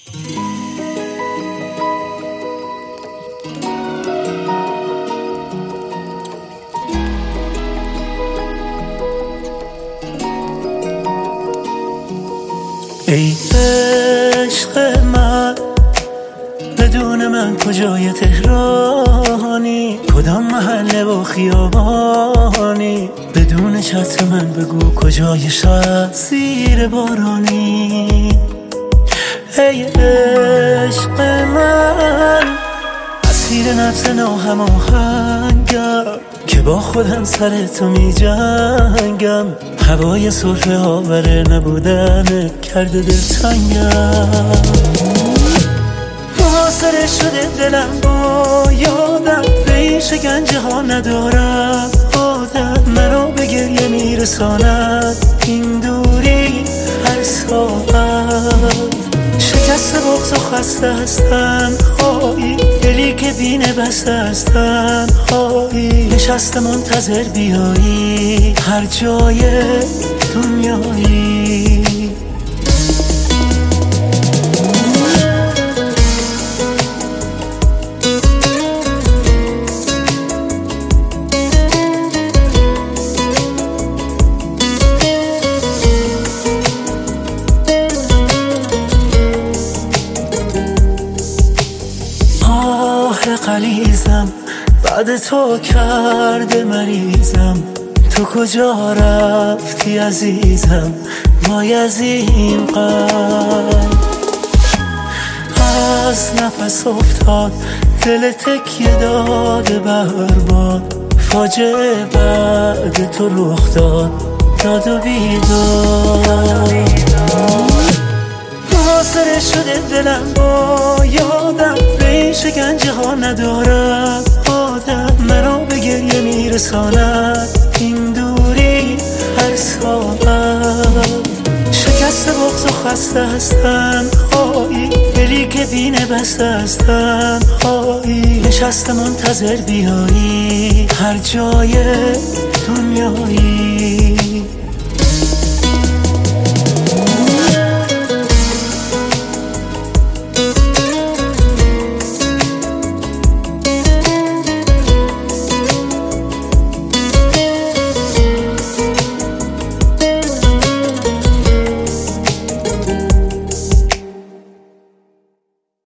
ای عشق من، بدون من کجای تهرانی، کدام محله و خیابانی، بدون چتر من بگو کجای شهر زیر بارانی. ای عشق من، اسیر نبض ناهماهنگم که با خودم سر تو می جنگم، هوای سرفه آور نبودنت کرده دلتنگم. محاصره شده دلم با یادم، به این شکنجه ها ندارم عادت، مرا به گریه میرساند این دوری هر ساعت. شکست بغض و خسته هستن هایی، دلی که بینه بسته هستن هایی، نشسته منتظر بیایی هر جای دنیایی. غلیظم بعد تو کرده مریضم، تو کجا رفتی عزیزم، وای از این قلب. از نفس افتاد دل تکیه داده برباد، فاجعه بعد تو رخ داد داد و بیداد. محاصره شده دلم با یادم، به این شکنجه ها ندارم عادت، مرا به گریه میرساند این دوری هر ساعت. شکست بغض و خسته هستن هایی، دلی که بینه بسته هستن هایی، نشسته منتظر بیایی هر جای دنیایی.